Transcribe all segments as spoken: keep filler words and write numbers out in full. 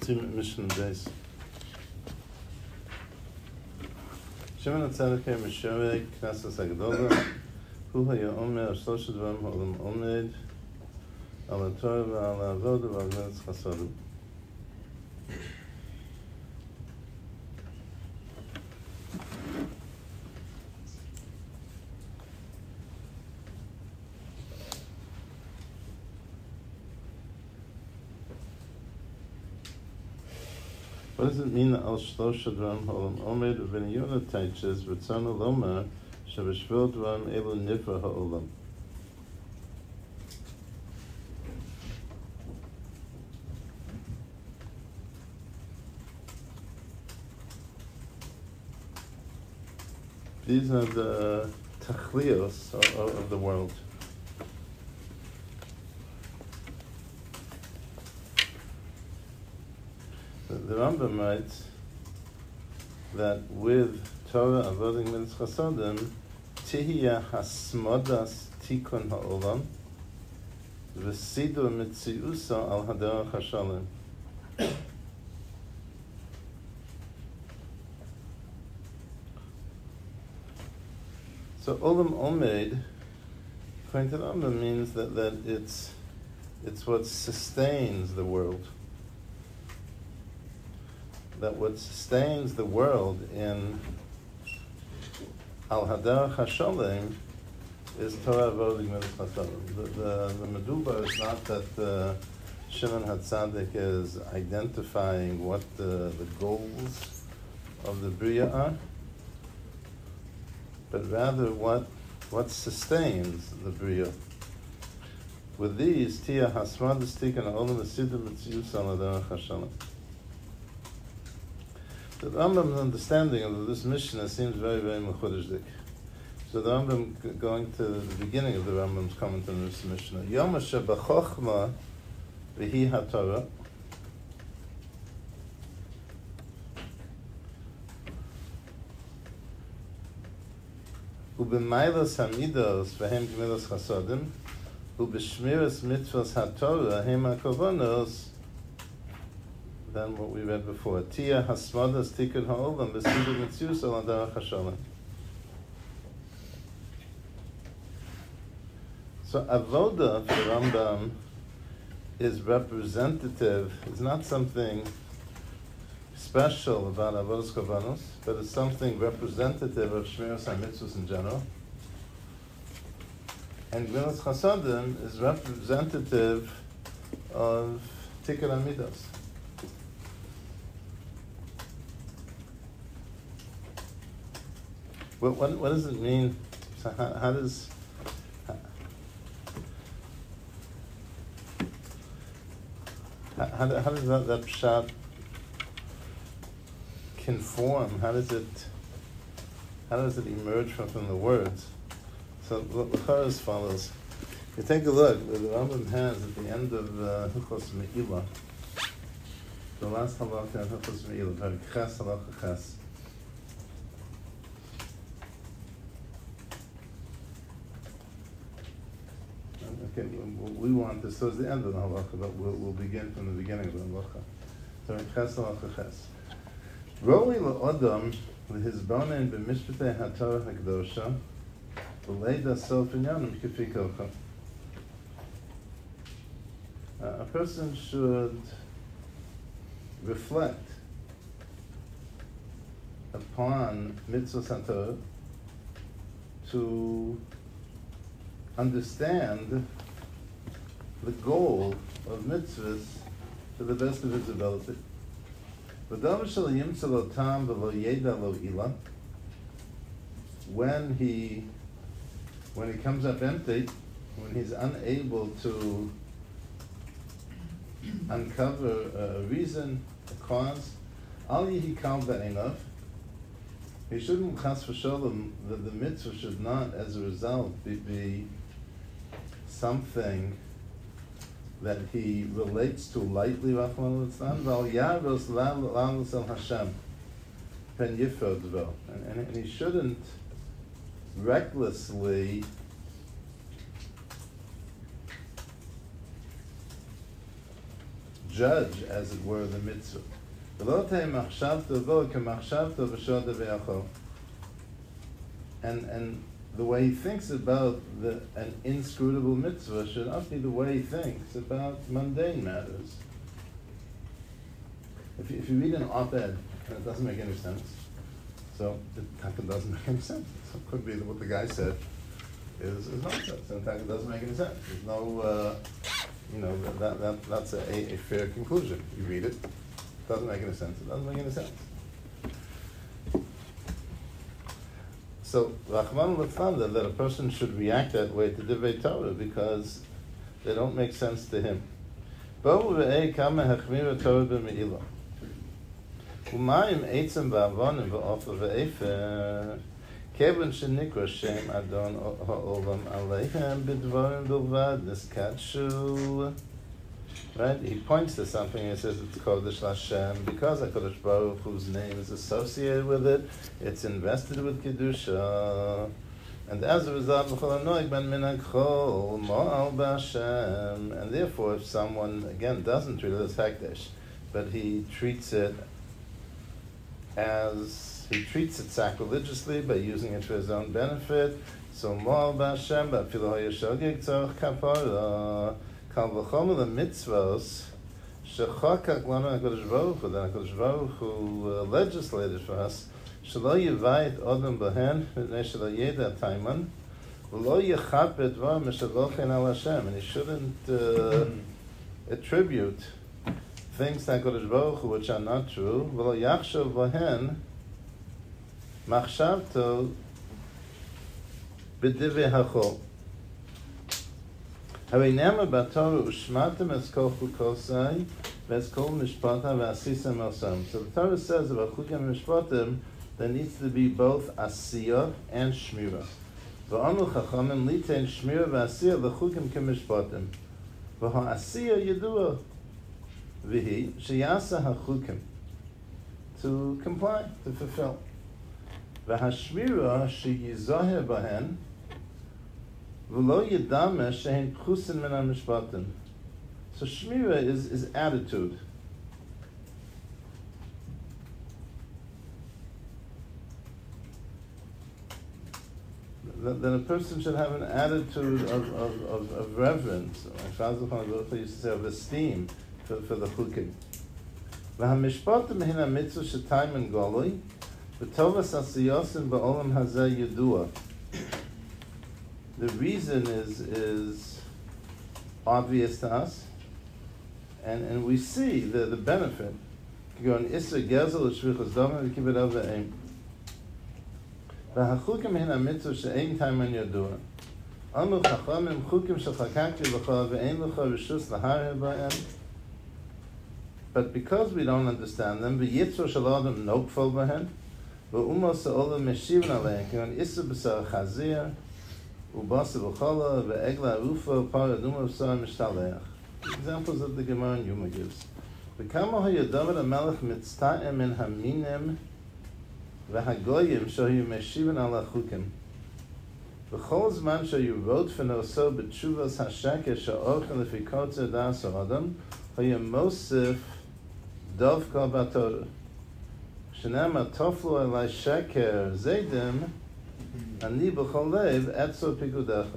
Team Mission Days. Shimon HaTzadik Mishavek Knesset Agdola Hu Haya Omer Shlosh Dvarim Ha'olam Omed Al HaTorah V'al HaAvodah V'al Gemilas Chasadim. What does it mean al shlosh dvarim ha'olam omed? Rabbeinu Yonah teaches v'tzonu lomar sheb'shvil dvarim elu nifra ha'olam. These are the tachlios of, of the world. The Rambam writes that with Torah avodah gemilas chasadim, tihya hasmodas tikun ha'olam, v'sidur mitziusa al haderech hashalom. So olam omed, according to the Rambam, means that, that it's it's what sustains the world. That what sustains the world in Al Haderech HaSholem is Torah Avodah Gemilas Chasadim. The, the, the Meduba is not that uh, Shimon HaTzadik is identifying what the, the goals of the Bria are, but rather what what sustains the Bria. With these, Tia Hasmadas Tikkun Ha'olam V'Sidur Mitzius Al Haderech HaSholem. The Rambam's understanding of this Mishnah seems very, very mechudishdik. So the Rambam, going to the beginning of the Rambam's comment on this Mishnah, Yom Asher B'chochma V'hi HaTorah, U'b'maylas hamidos v'hem gemilas chasadim, U'b'shmiras mitzvos HaTorah hem ha'kavonos, than what we read before. Tia hasmadas tikkun ha'olam v'sidur mitzius al haderech hashalom. So avoda for Rambam is representative. It's not something special about avodas kavanos, but it's something representative of shmiras hamitzvos in general. And gemilas chasadim is representative of tikkun hamidos. What, what, what does it mean? So how, how does how, how, how does that, that pshat conform? How does it how does it emerge from, from the words? So the Chara as follows. You take a look. The Rambam has at the end of Hilchos uh, Me'ilah, the last halakha in Hilchos Me'ilah, very ches halakha ches. Okay, we want this towards the end of the halacha, but we'll, we'll begin from the beginning of the halacha. So in ches halacha ches. Roi la'odam l'hizbonen b'mishpatei haTorah ha'kedosha v'leida sof inyanim k'fi kocha. A person should reflect upon mitzvot haTorah to understand the goal of mitzvahs to the best of his ability. When he when he comes up empty, when he's unable to uncover a reason, a cause, al yihi kal ve'einav, he shouldn't chas v'sholem, the, the mitzvah should not, as a result, be, be something that he relates to lightly, Rachmana litzlan, val yaros la'alus el Hashem, pen yifod vo, and he shouldn't recklessly judge, as it were, the mitzvah. V'lo tei machshavto bo k'machshavto v'shoda v'yachol. And and the way he thinks about the, an inscrutable mitzvah should not be the way he thinks about mundane matters. If you, if you read an op-ed and it doesn't make any sense, so it doesn't make any sense. So it could be that what the guy said is, is nonsense. In fact, it doesn't make any sense. There's no, uh, you know, that, that that's a, a fair conclusion. You read it, it doesn't make any sense. It doesn't make any sense. So, Rahman Latfanda, that a person should react that way to Divrei Torah because they don't make sense to him. Bo'u ve'ei kama hechmira Torah b'me'ilah. Umayim eitzim v'avonim v'ofer v'efer kevon shenikra shem adon ha'olam aleihem b'dvarim bilvad niskadshu. Right? He points to something and he says it's Kodesh Lashem because HaKadosh Baruch whose name is associated with it, it's invested with Kedusha. And as a result, and therefore if someone, again, doesn't treat it as Hekdesh, but he treats it as, he treats it sacrilegiously by using it for his own benefit, so Mo'al B'Hashem, Ba'afilu HaYeshogeg Tzorach Kapara, Kal v'chomer the mitzvos shechakak lanu HaKadosh Baruch Hu, that HaKadosh Baruch Hu uh, legislated for us, shelo yivayit odom b'hen mipnei shelo yeda taiman v'lo yechapet dvar mishalochen al Hashem, and he shouldn't uh, attribute things to HaKadosh Baruch Hu which are not true, v'lo yachshov b'hen machshavto b'divei hachol. Havei nema b'Torah ushmatem es kol chukosai v'es kol mishpatam v'asisam osam. So the Torah says about chukim mishpatim there needs to be both asiyah and shmira. V'amu chachamim litein shmira v'asiyah l'chukim k'mishpatim. V'ha asiyah yedua v'hi sheyasa hachukim, to comply, to fulfill. V'ha shmira sheyizoher b'hen v'lo yedame shehin pchusin min ha-mishpatim. So shmira is, is attitude. That, that a person should have an attitude of, of, of, of reverence, like Chazal Baruch used to say, of esteem for, for the chukim. V'ha-mishpatim hin ha-mitzvah shetayim goloi v'tovas asiyosim ba'olam hazeh yedua. The reason is is obvious to us, and, and we see the, the benefit. You go on Isra Gezel Shvichas Dama v'Kibbud Av V'Eim. V'hachukim hin ha-mitzvah she'ein taiman yodua. Amu chachamim chukim shechakakti l'cha v'ein l'cha rishus l'hareh b'hem. But because we don't understand them, v'yitzro shel adam nokfol b'hem, v'umos ha'olam meshivin alein. You go on Isra B'Sar Chazir, Ubasa v'chola ve'egla ufa paraduma v'sar mishtaleach. Examples that the Gemara in Yuma gives. V'kama ha'yodavar ha'melech mitzta'em min haminim v'hagoyim shoyu meshivin ala chukim. V'chol zman shoyu wrote f'noso b'tshuvas ha'sheker sha'orchen lefi kotzer das ha'adam ha'yu mosif dovka b'torah. Shenema toflu alai sheker zaydim Ani b'chol lev etzo pikudecha.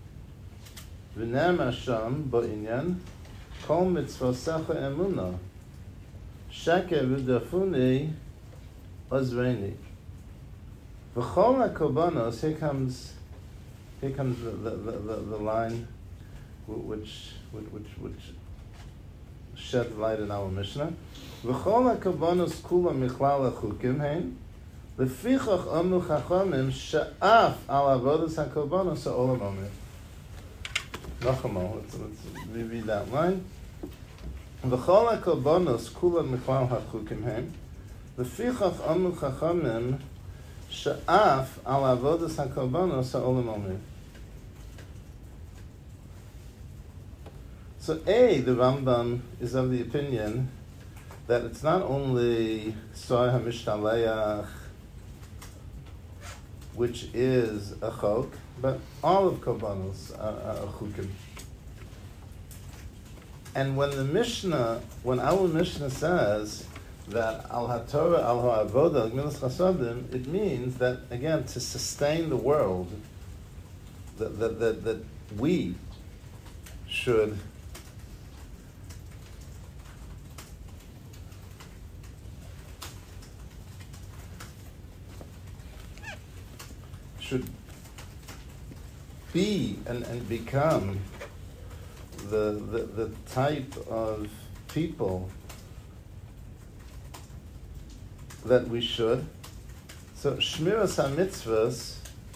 V'nem Hashem ba'inyan kol mitzvosecha emuna sheker v'dafuni ozreini. V'chol ha'korbanos, here comes here comes the, the, the, the, the line which which which which shed light in our Mishnah. V'chol ha'korbanos kula michlal ha'chukim hein Lefichach amu chachamim she'af al avodas hakorbanos ha'olam omer. Nachamol, let's, let's reread that line. V'chol hakorbanos kulam michlal hachukim hem. Lefichach amu chachamim she'af al avodas hakorbanos ha'olam omer. So A, the Rambam is of the opinion that it's not only Sar HaMishtaleach, which is a chok, but all of korbanos are, are chukim. and when the Mishnah, when our Mishnah says that al haTorah al ha'avoda gmilas chasadim, it means that again to sustain the world, that that that, that we should should be and, and become the, the the type of people that we should. So Shmiras HaMitzvahs,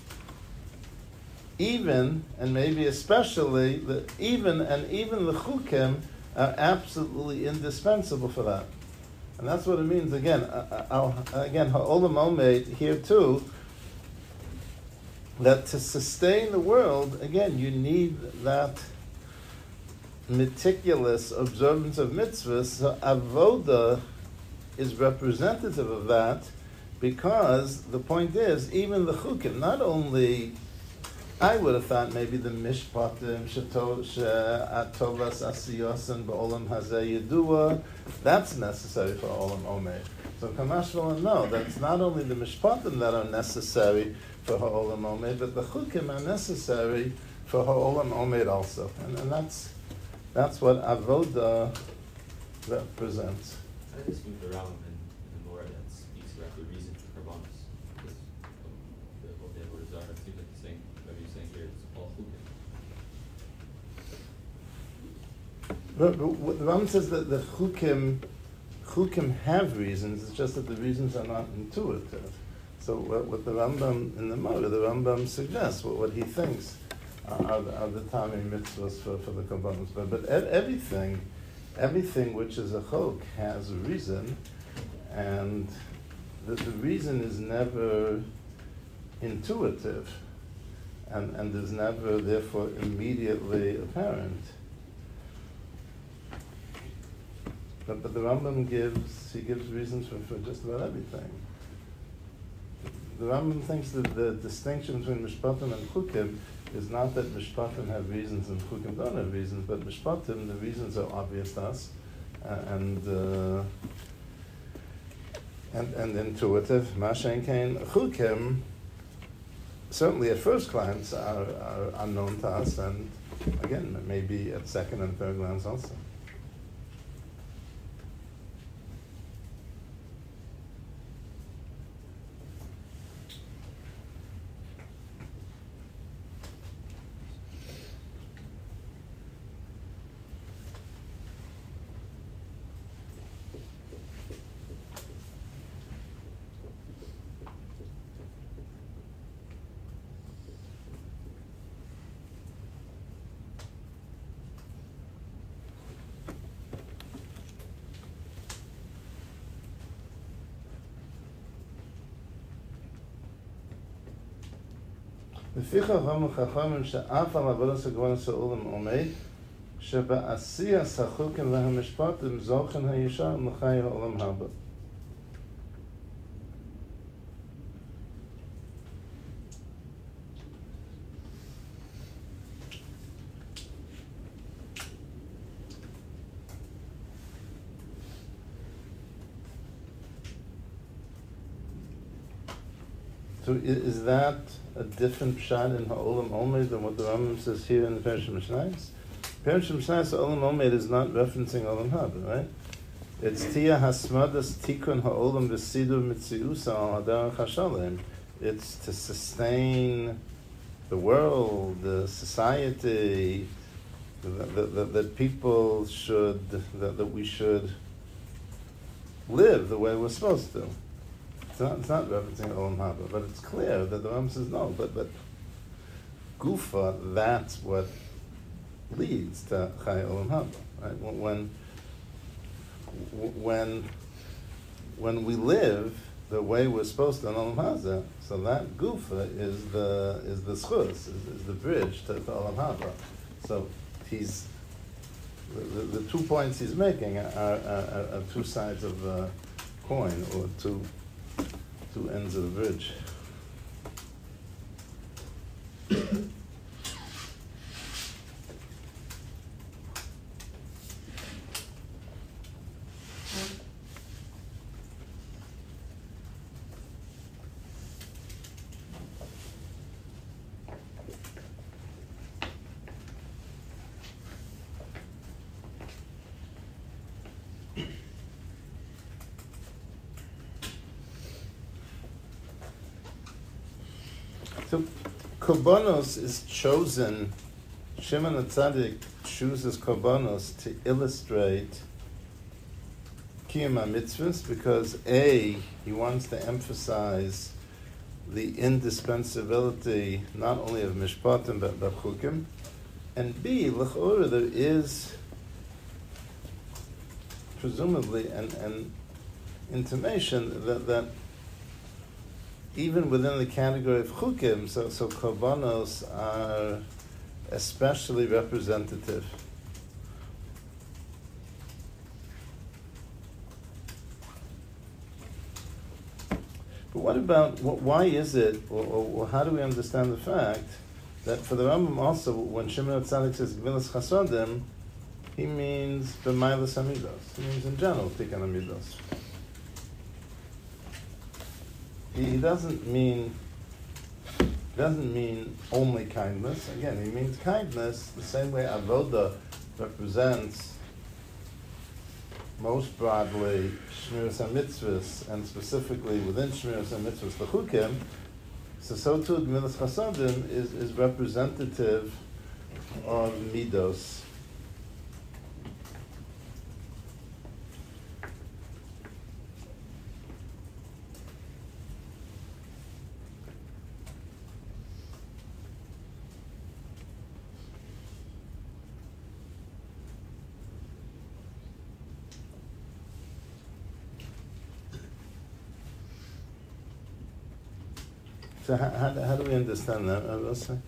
even and maybe especially the even and even the Chukim are absolutely indispensable for that, and that's what it means. Again, uh, uh, again, Ha'olam Omed here too. That to sustain the world, again, you need that meticulous observance of mitzvahs. So avoda is representative of that, because the point is, even the chukim, not only, I would have thought maybe the mishpatim, she'atovas asiyos and ba'olam hazeh yedua, that's necessary for olam omed. So Kamash will know that it's not only the mishpatim that are necessary for ha'olam omed, but the chukim are necessary for ha'olam omed also, and, and that's that's what avoda represents. I just think the Rambam in, in the Morah that speaks about the reason for karbanos, because the what the words are. It seems like you're saying, maybe you're saying here it's all chukim. But, but the Rambam says that the chukim chukim have reasons. It's just that the reasons are not intuitive. So what, what the Rambam in the Morah, the Rambam suggests what, what he thinks are, are, the, are the Tamei mitzvahs for, for the karbanos. But but ev- everything. Everything which is a chok has a reason, and the, the reason is never intuitive, and, and is never therefore immediately apparent. But, but the Rambam gives, he gives reasons for, for just about everything. The Rambam thinks that the distinction between mishpatim and chukim is not that mishpatim have reasons and chukim don't have reasons, but mishpatim, the reasons are obvious to us, uh, and, uh, and and intuitive. Mashen kain chukim, certainly at first glance are, are unknown to us, and again maybe at second and third glance also. לפיכך אמרו חכמים שאף על עבודת הכוונס העולם עומד שבעשייס החוקים והמשפטים זוכן הישר לחיי העולם הבא. So is that a different pshat in Ha'olam Omed than what the Rambam says here in the Perishim Mishnayos? Perishim Mishnayos, Ha'olam Omed is not referencing Olam Haba, right? It's Tia Hasmadas Tikun Ha'olam V'Sidur Mitziusa Al Hadarach HaShalem. It's to sustain the world, the society, that, that, that people should, that, that we should live the way we're supposed to. It's not, it's not referencing Olam Haba, but it's clear that the Rambam says no, but, but Gufa, that's what leads to Chai Olam Haba, right? When, when, when we live the way we're supposed to in Olam Haba, so that Gufa is the, is the schus, is, is the bridge to, to Olam Haba. So he's, the, the, the two points he's making are, are, are two sides of the coin, or two two ends of the bridge. So, korbanos is chosen. Shimon HaTzadik chooses korbanos to illustrate kiyum mitzvahs because A, he wants to emphasize the indispensability not only of mishpatim but of chukim, and B, l'chora, there is presumably an, an intimation that, that even within the category of chukim, so, so korbanos are especially representative. But what about, what, why is it, or, or, or how do we understand the fact that for the Rambam also, when Shimon HaTzadik says Gemilas Chasodim, he means b'mailas hamidos. He means in general tikkun hamidos. He, he doesn't mean doesn't mean only kindness. Again, he means kindness the same way avoda represents most broadly shmiras hamitzvos, and specifically within shmiras hamitzvos the chukim. So, so too Gemilas Chasodim is is representative of midos. So how, how, how do we understand that, Rabbi?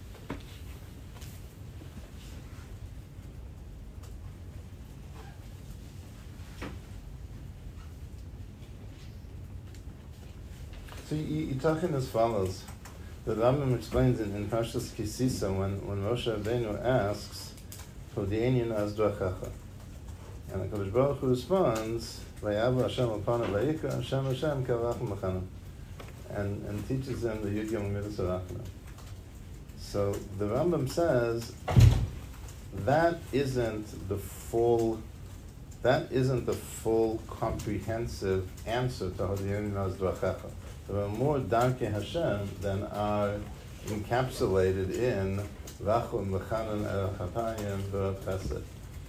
So you, you're talking as follows. The Rambam explains in, in Parshas Kisisa when, when Moshe Rabbeinu asks, Hodi'enin az drachacha. And the Kodesh Baruch Hu responds, Vayavu Hashem upon Vayikra, Hashem Hashem kavach m'chanim. And, and teaches them the Yud Yom Midas Arachna. So the Rambam says that isn't the full, that isn't the full comprehensive answer to Hodi'enin az drachacha. There are more Darkei Hashem than are encapsulated in Rachum L'chanan El Chapayim V'Rav Chesed.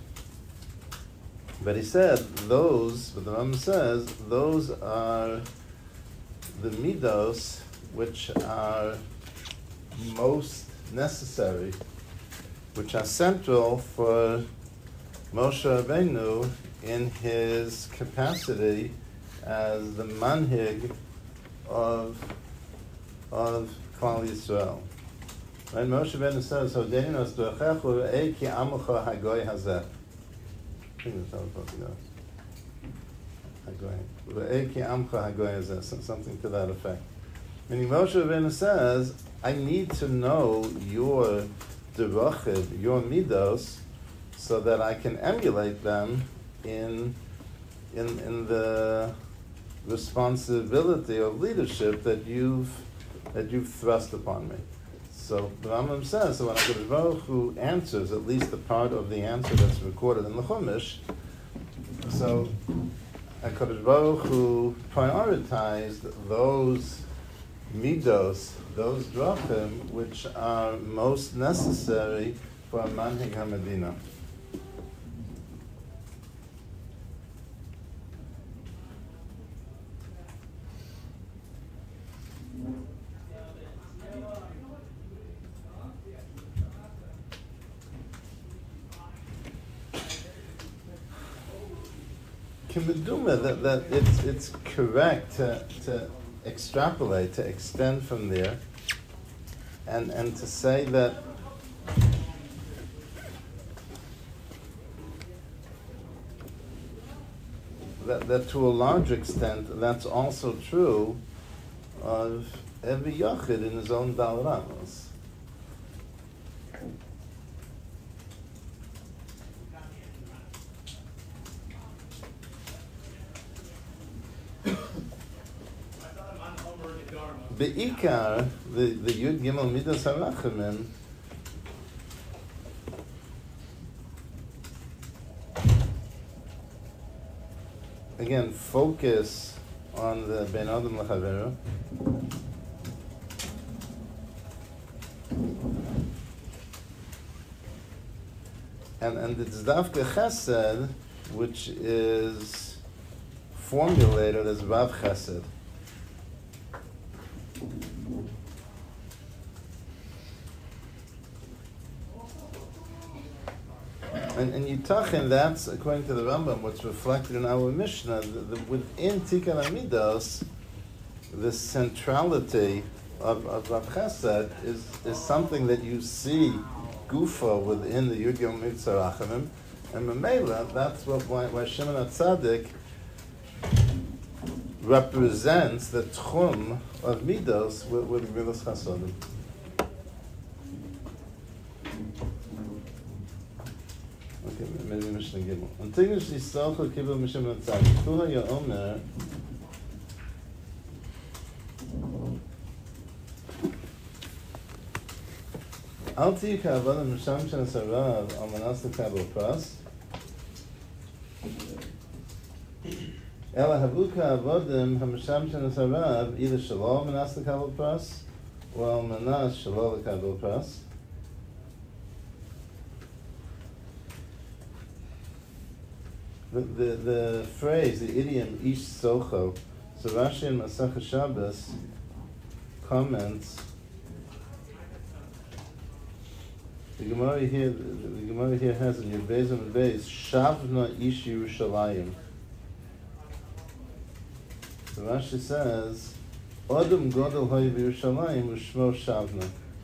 But he said those, but the Rambam says, those are the midos which are most necessary, which are central for Moshe Rabbeinu in his capacity as the manhig of of Klal Yisrael. Right? Moshe Rabbeinu says, "Hodeinu as doachechu re'ei ki amucha hagoy hazeh." I think that's how it's supposed to go. Hagoy. Re'ei ki amucha hagoy hazeh. Something to that effect. Meaning Moshe Rabbeinu says, I need to know your derachid, your midos, so that I can emulate them in in in the responsibility of leadership that you've that you've thrust upon me. So the Rambam says, so when HaKadosh Baruch Hu answers at least the part of the answer that's recorded in the Chumash, so HaKadosh Baruch Hu prioritized those midos, those drachim, which are most necessary for a manhig HaMedina. Kimeduma, that, that it's it's correct to, to extrapolate, to extend from there, and and to say that that that to a large extent that's also true of every yachid in his own Dal Ramos. Be'ikar, the, the Yud Gimel Midas HaRachamim, again, focus on the Ben Adam L'Chaveru, And and it's Davka Chesed, which is formulated as Vav Chesed. And, and Yitachin, that's, according to the Rambam, what's reflected in our Mishnah, the, the, within Tikkun Amidos, the centrality of, of Rav Chesed is, is something that you see gufa within the Yud Yom Mitzvah Rachamim, and Mamela, that's what, why, why Shimon HaTzadik represents the Tchum of Midos with, with Gemilas Chasodim. Okay, maybe Mishnah Gimel. Antigus Yisrael Kibbutz Mishim Natzadik. Kuha Yomer. Al tiyu ka'avodim Misham Shenas Harav al manas lekabel pras. Ela havu ka'avodim hamisham Shenas Harav either shelo manas lekabel pras or al manas shelo lekabel pras. The, the, the phrase, the idiom, ish socho, so Rashi in Masach Shabbos comments, the Gemara here, the, the Gemara here has in your Beis and Beis, Shavna ish Yerushalayim. So Rashi says, Odom godel hoy v'Yerushalayim u'shmo Shavna.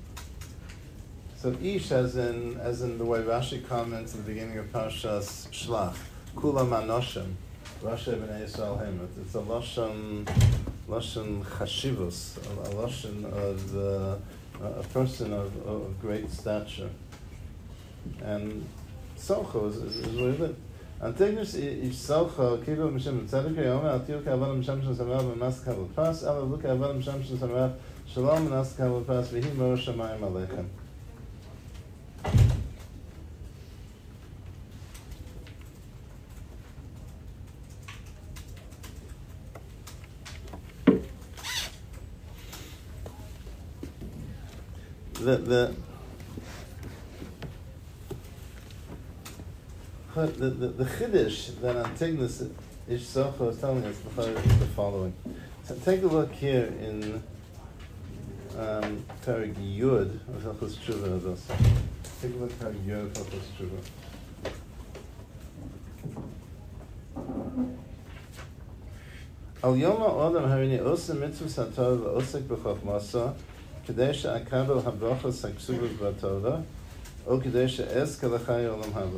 So ish, as in, as in the way Rashi comments at the beginning of Parshas Shlach, Kula Manoshim, Rashi B'nai Yisrael Hemet. It's a Lashon, Lashon Chashivus, a, a Lashon of uh, a person of, of great stature. And Socho is, is, is really good. Antignus Ish Socho, Kibbutz Mishim Tzedek Yomer, Al Tiyu Ka'avodim Misham Shenas Harav V'Mas Kabel Pras, Ela Lu Ka'avodim Misham Shenas Harav, Shalom V'Mas Kabel Pras, V'hi Mor Shamayim Aleichem. The the the the, the chiddush that Antigonus Ish Socho is telling us is the following. So take a look here in um, Perek Yud of Hilchos Tshuva. Take a look at Perek Yud of Hilchos Tshuva. Al Yoma Odam Harini Osa Mitzvah Sator VaOsek B'Chochmasa כדי שאקבל הברוכות הכתובות בתורה, או כדי שאזכה לחיי עולם הבא.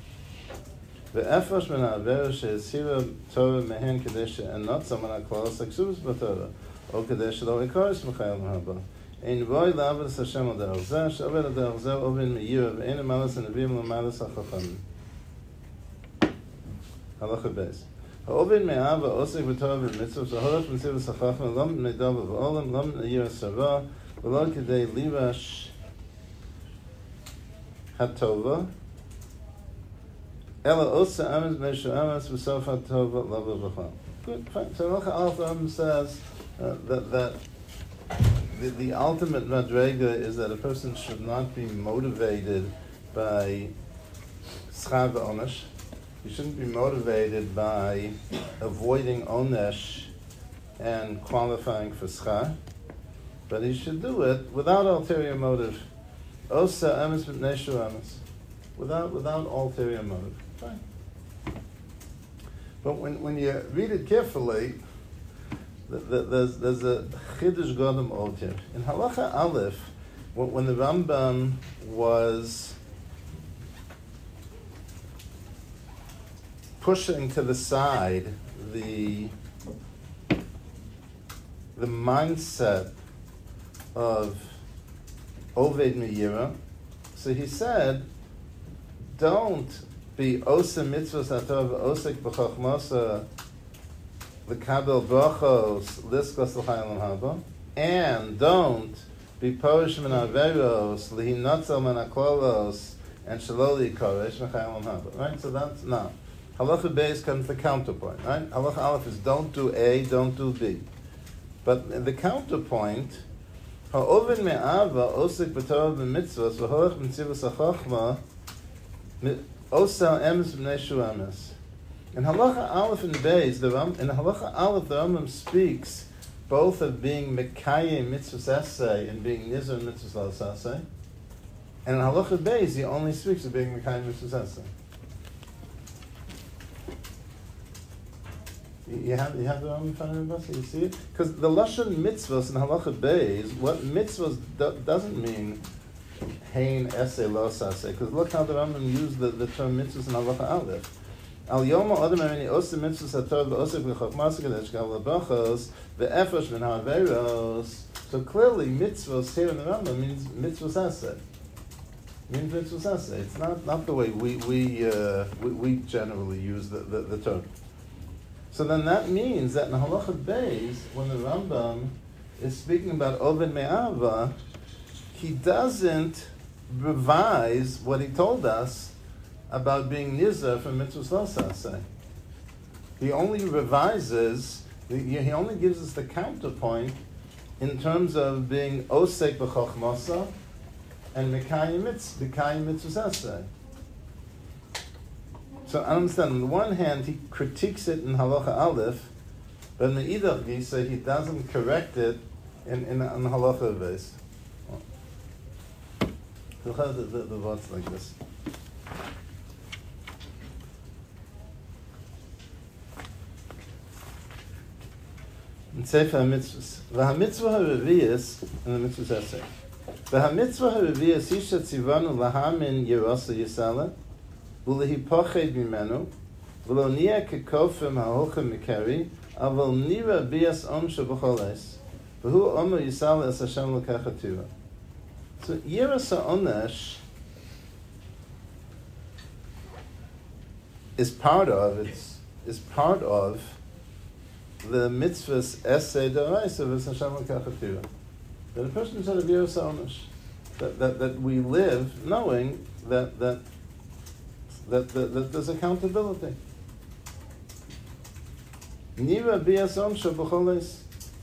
ואפרש מן העבירה שהסירה תורה מהן כדי שאנוצה מן הכללות הכתובות בתורה, או כדי שלא אכורש בחיי עולם הבא. אין בוי לעבוד את השם על דרך זה, שעובד על דרך זה עובד מאיר, ואין למעלס הנביאים למעלס החכמים. הלכה בייס. העובד מאהב העוסק בתורה ובמצוות, שהולך מצוות החכמים, לא מפני דובר ועולם, לא מאיר הסבא, ולא כדי לירש הטובה, אלא עושה אמס בני שאמס בסוף הטובה לא בכלל. Good, fine. So Halacha Aleph Am says uh, that, that the, the ultimate madrega is that a person should not be motivated by schar v'onesh. He shouldn't be motivated by avoiding onesh and qualifying for schar. But he should do it without ulterior motive. Osa emes b'nei shu'emes. Without without ulterior motive. Fine. But when, when you read it carefully, the, the, there's there's a chiddush gadol od here. In Halacha Aleph, when, when the Rambam was pushing to the side the the mindset of Oved Meira, so he said, don't be osa mitzvahs atov osek b'chochmasa l'kabel brachos liskos l'chayim haba, and don't be porish min averos lihinotzel min aklolos and shaloli koresh l'chayim haba. Right, so that's now. Halacha Beis comes the counterpoint. Right, Halacha Aleph is don't do A, don't do B, but the counterpoint. Ha'oven me'ava osek b'torah b'mitzvahs v'holech b'mitzvahs ha'chochma Osel emes b'nei shu emes. In Halacha Aleph and Beis, the Ram, in Halacha Aleph, the Rambam speaks both of being Mekayim mitzvahs essay and being Nizar mitzvahs los essay. And in Halacha Beis, he only speaks of being Mekayim mitzvahs essay. You have, you have the Rambam in front of you, you see it? Because the Lashon mitzvahs in Halacha Beis, what mitzvahs do, doesn't mean hein essay los essay. Because look how the Rambam used the, the term mitzvahs in Halacha Aleph. Al yom adam erini osim mitzvahs haTorah v'osif v'chokmas kadesh gal lebrachos ve'efresh min ha'averos. So clearly, mitzvahs here in the Rambam means mitzvahs essay. Means mitzvahs essay. It's not, not the way we we, uh, we we generally use the, the, the term. So then that means that in Halacha Beis, when the Rambam is speaking about Oved Me'ava, he doesn't revise what he told us about being nizar from mitzvahs los aseh. He only revises, he only gives us the counterpoint in terms of being osek b'chochmasa and mekayim mitzvahs aseh. So I understand, on the one hand, he critiques it in Halacha Aleph, but in the Idach Gisa, he doesn't correct it in, in, in Halacha Beis. The, the, the words like this. In Sefer HaMitzvahs. V'ha-mitzvah ha-reviyas, in the mitzvahs essay. V'ha-mitzvah ha-reviyas isha tzivanu lahamin yerosa yisala, v'lehipochid mimenu, v'lo niyah kekofim ha'holchem mikeri, aval nira bias omsha b'choles, v'hu omer yisala es Hashem l'kachativa. So Yiras HaOnesh is part of, it's, is part of the mitzvahs essay d'oraisa of Hashem l'kachativa. That a person said of Yiras HaOnesh, that, that, that we live knowing that, that, that, that, that there's accountability. Nira bias omsha b'choles.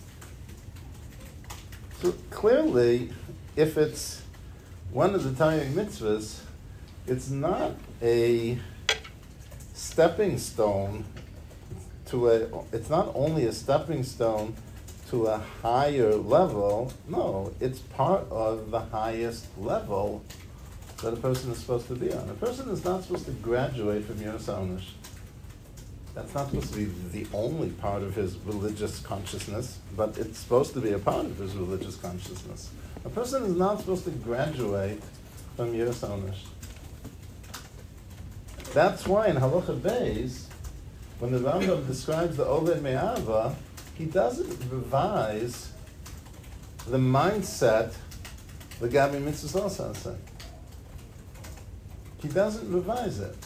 So clearly, if it's one of the Taryag mitzvahs, it's not a stepping stone to a, it's not only a stepping stone to a higher level, no, it's part of the highest level that a person is supposed to be on. A person is not supposed to graduate from Yiras HaOnesh. That's not supposed to be the only part of his religious consciousness, but it's supposed to be a part of his religious consciousness. A person is not supposed to graduate from Yiras HaOnesh. That's why in Halacha Beis, when the Rambam describes the Oved Me'ava, he doesn't revise the mindset the Gabi Mitzvahs los aseh. He doesn't revise it.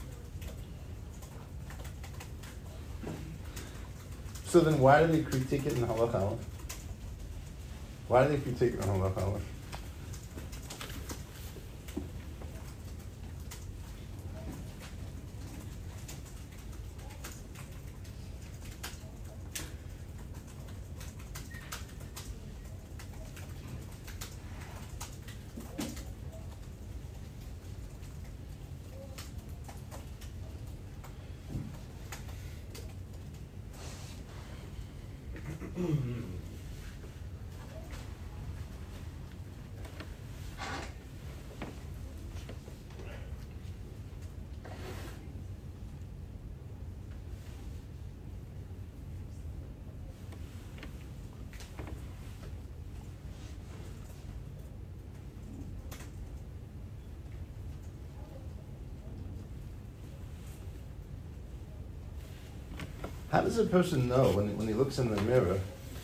So then why do they critique it in Halacha Aleph? Why do they critique it in Halacha Aleph? How does a person know when, when he looks in the mirror?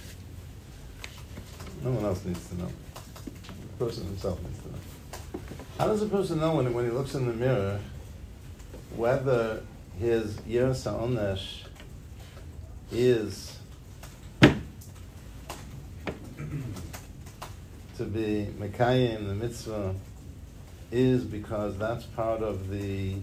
No one else needs to know. The person himself needs to know. How does a person know when, when he looks in the mirror whether his Yiras HaOnesh is to be Mekayim, the mitzvah, is because that's part of the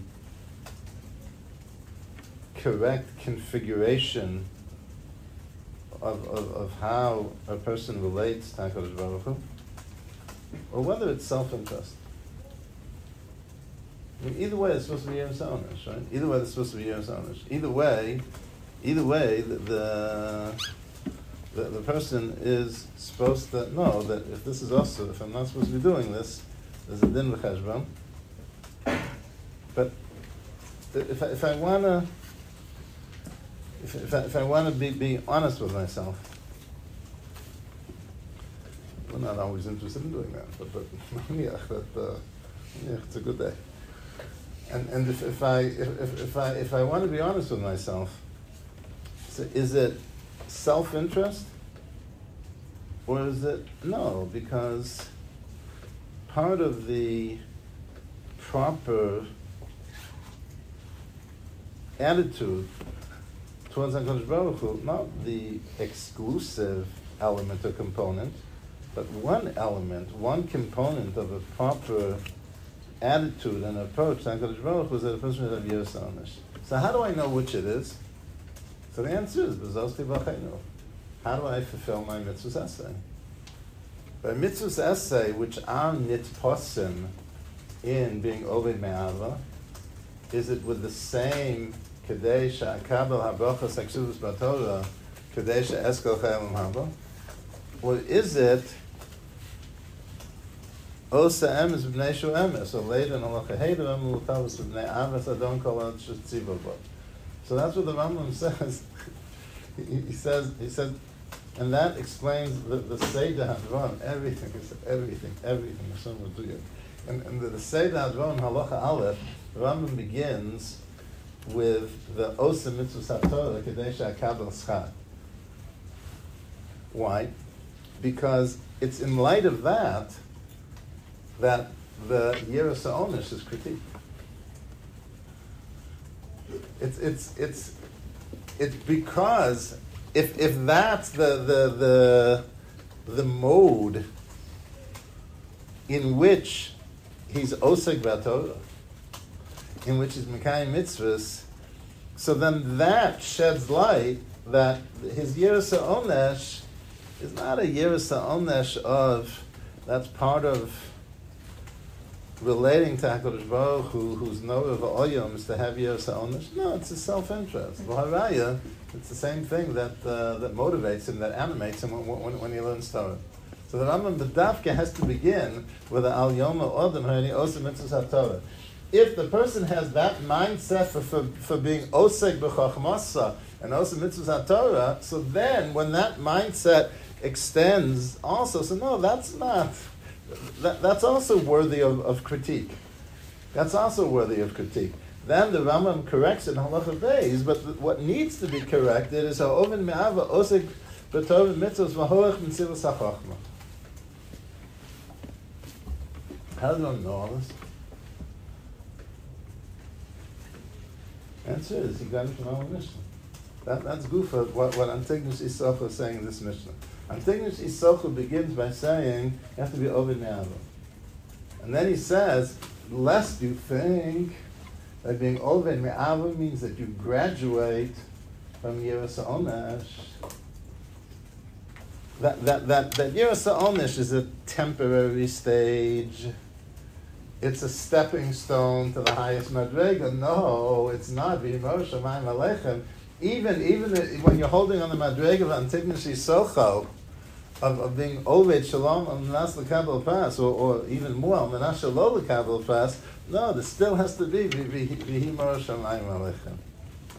correct configuration of, of, of how a person relates to HaKadosh Baruch Hu, or whether it's self-interest. I mean, either way, it's supposed to be Yeros Onish, right? Either way, it's supposed to be Yeros Onish. Either way, either way, the, the the the person is supposed to know that if this is also, if I'm not supposed to be doing this, there's a din v'cheshbon. But if I, if I wanna, if if I, if I wanna be be honest with myself, we're not always interested in doing that. But but yeah, but uh, yeah, it's a good day. And and if, if I if, if, if I if I want to be honest with myself, so is it self-interest or is it no? Because part of the proper attitude towards HaKadosh Baruch Hu, not the exclusive element or component, but one element, one component of a proper attitude and approach to HaKadosh Baruch Hu is that a person should have Yeros Onish. So how do I know which it is? So the answer is B'Zosti B'Chainu. How do I fulfill my mitzvahs essay? By mitzvahs essay, which are nitposim in being Oved Me'ava, is it with the same Kedei She'akabel HaBrachas HaKshuvos BaTorah Kedei She'eskel Chayalim Haba? Or is it Osa emes b'nei shu emes, or later in halacha heder emu l'tavus b'nei avas adon kol ad shetziva bo. So that's what the Rambam says. he, he says, he says, and that explains the, the Seder Hadron, everything, everything, everything, Hashem will do it. And, and the, the Seder Hadron, halacha aleph, the Rambam begins with the Osa mitzvah satorah, kedei she'akabel schar. Why? Because it's in light of that that the Yeros Onish is critiqued. It's it's it's it's because if if that's the the the the mode in which he's osek b'Torah, in which he's mekayim mitzvahs, so then that sheds light that his Yeros Onish is not a Yeros Onish of that's part of relating to HaKadosh Baruch Hu, whose Noah V'Oyom is to have Yeros Onish. No, it's a self-interest. V'haraya, it's the same thing that uh, that motivates him, that animates him when, when, when he learns Torah. So the Rambam B'Davka has to begin with the Al Yoma Odom Hani Oseh Mitzvahs HaTorah. If the person has that mindset for, for, for being Osek B'Chachmasa and Oseh Mitzvahs HaTorah, so then when that mindset extends also, so no, that's not... That, that's also worthy of, of critique. That's also worthy of critique. Then the Rambam corrects it in Halacha Beis, but th- what needs to be corrected is ha'oven me'ava osek b'tov mitzvos v'hoach mitzvos ha'chachma. How do I know all this? Answer is he got it from our Mishnah. That, that's Gufa, what, what Antigonus Isocha is saying in this Mishnah. Antigonus Isocha begins by saying you have to be Oved Me'ava. And then he says, lest you think that being Oved Me'ava means that you graduate from Yeros Onish. That, that, that, that Yeros Onish is a temporary stage. It's a stepping stone to the highest Madrega. No, it's not. V'yimor Shamayim Aleichem. Even even when you're holding on the Madrega of Antigonus Isocha, of, of being Oved Shalom on Manas L'Kabel Pas, or, or even more on Manas Shelo L'Kabel Pas, no, there still has to be V'yimor Shamayim Aleichem.